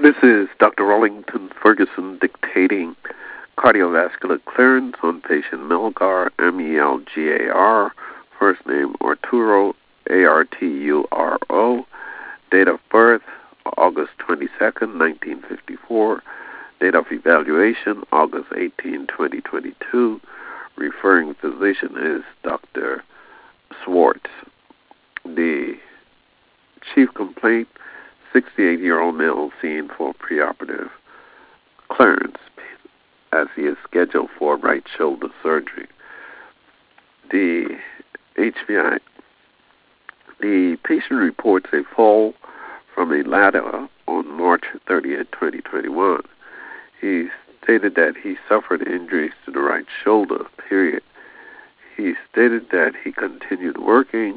This is Dr. Rollington Ferguson dictating cardiovascular clearance on patient Melgar, Melgar, first name Arturo, Arturo, date of birth August 22nd, 1954, date of evaluation August 18, 2022, referring physician is Dr. Swartz. The chief complaint, 68-year-old male seen for preoperative clearance as he is scheduled for right shoulder surgery. The HVI, the patient reports a fall from a ladder on March 30th, 2021. He stated that he suffered injuries to the right shoulder, period. He stated that he continued working,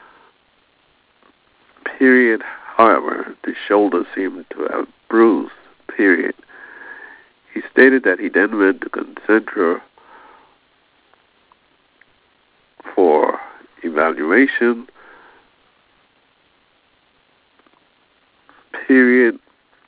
period. However, the shoulder seemed to have bruised, period. He stated that he then went to Concentra for evaluation, period.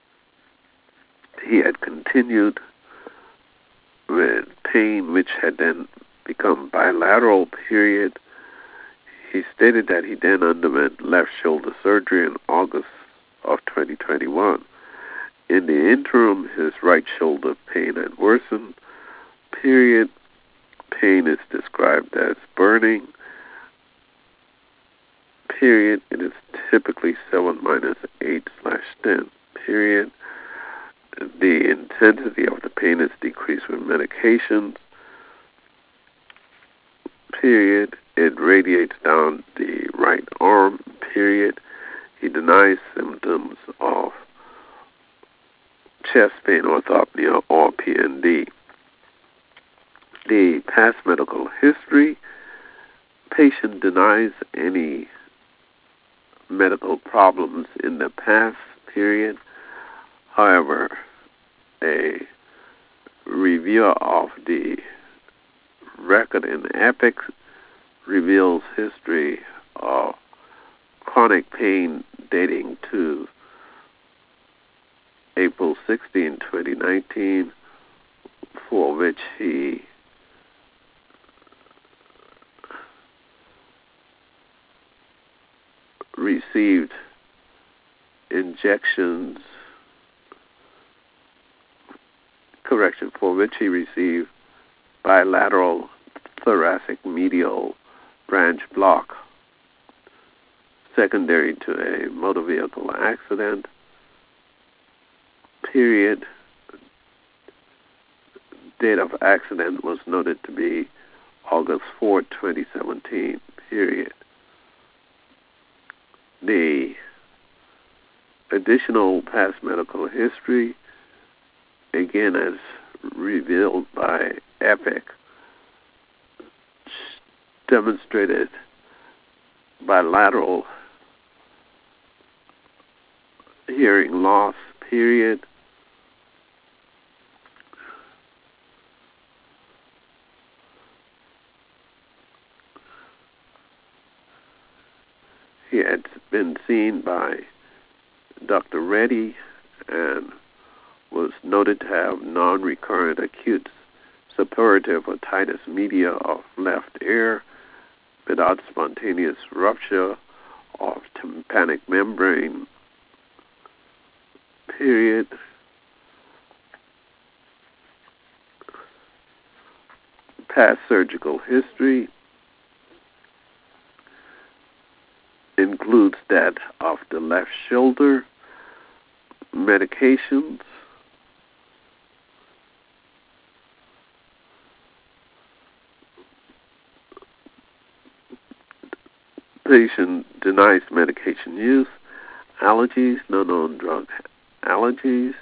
He had continued with pain, which had then become bilateral, period. He stated that he then underwent left shoulder surgery in August of 2021. In the interim, his right shoulder pain had worsened, period. Pain is described as burning, period. It is typically 7-8/10, period. The intensity of the pain is decreased with medications, period. It radiates down the right arm, period. He denies symptoms of chest pain, orthopnea, or PND. The past medical history, patient denies any medical problems in the past, period. However, a review of the record in Epic reveals history of chronic pain dating to April 16, 2019, for which he received injections, for which he received bilateral thoracic medial branch block, secondary to a motor vehicle accident, period. Date of accident was noted to be August 4, 2017, period. The additional past medical history, again as revealed by Epic, demonstrated bilateral hearing loss, period. He had been seen by Dr. Reddy and was noted to have non-recurrent acute suppurative otitis media of left ear without spontaneous rupture of tympanic membrane, period. Past surgical history includes that of the left shoulder, medications, patient denies medication use, allergies, no known drug allergies,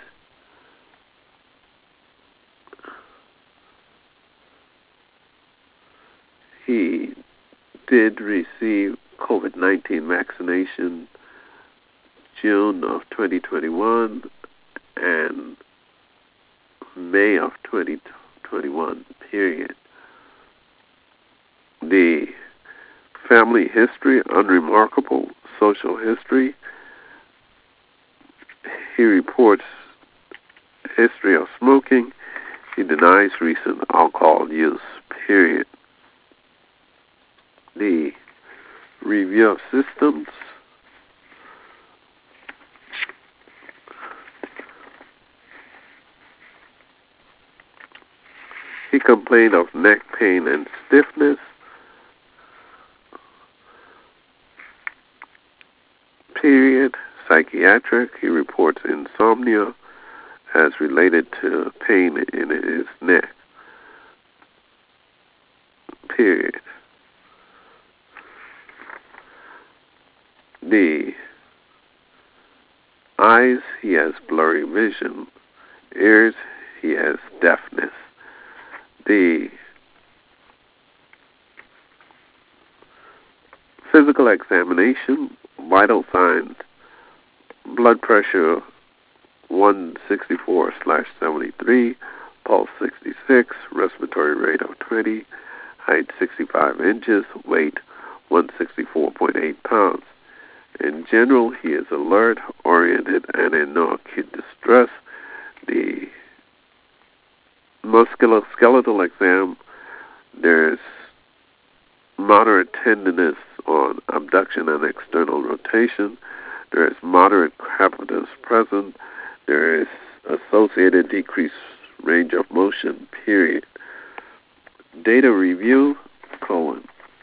he did receive COVID-19 vaccination June of 2021 and May of 2021, period. The family history, unremarkable social history. He reports history of smoking. He denies recent alcohol use, period. D, review of systems. He complained of neck pain and stiffness. Period. Psychiatric. He reports insomnia as related to pain in his neck. Period. D, eyes, he has blurry vision. Ears, he has deafness. D, physical examination, vital signs, blood pressure 164/73, pulse 66, respiratory rate of 20, height 65 inches, weight 164.8 pounds. In general, he is alert, oriented, and in no acute distress. The musculoskeletal exam, there's moderate tenderness on abduction and external rotation. There is moderate crepitus present. There is associated decreased range of motion, period. Data review, colon.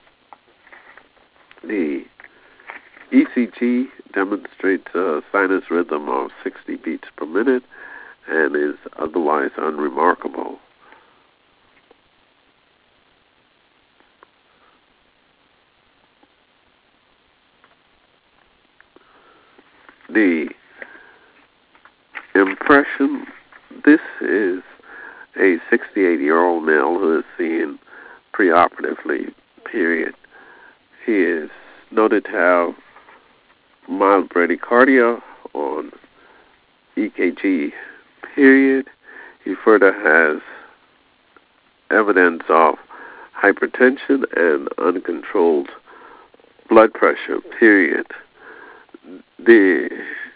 The ECG demonstrates a sinus rhythm of 60 beats per minute and is otherwise unremarkable. The impression, this is a 68-year-old male who is seen preoperatively, period. He is noted to have mild bradycardia on EKG, period. He further has evidence of hypertension and uncontrolled blood pressure, period. The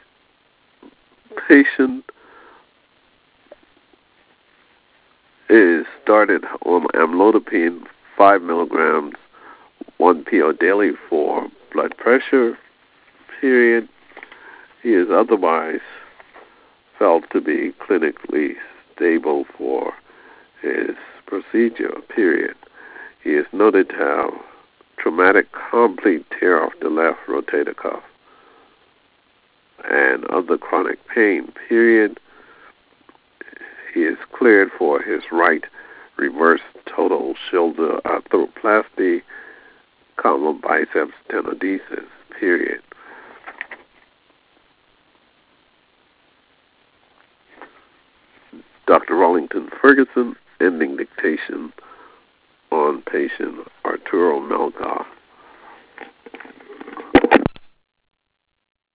patient is started on amlodipine 5 milligrams, 1 PO daily for blood pressure, period. He is otherwise felt to be clinically stable for his procedure, period. He is noted to have traumatic complete tear of the left rotator cuff and other chronic pain, period. He is cleared for his right reverse total shoulder arthroplasty, biceps tenodesis, period. Dr. Rollington Ferguson, ending dictation on patient Arturo Melgar.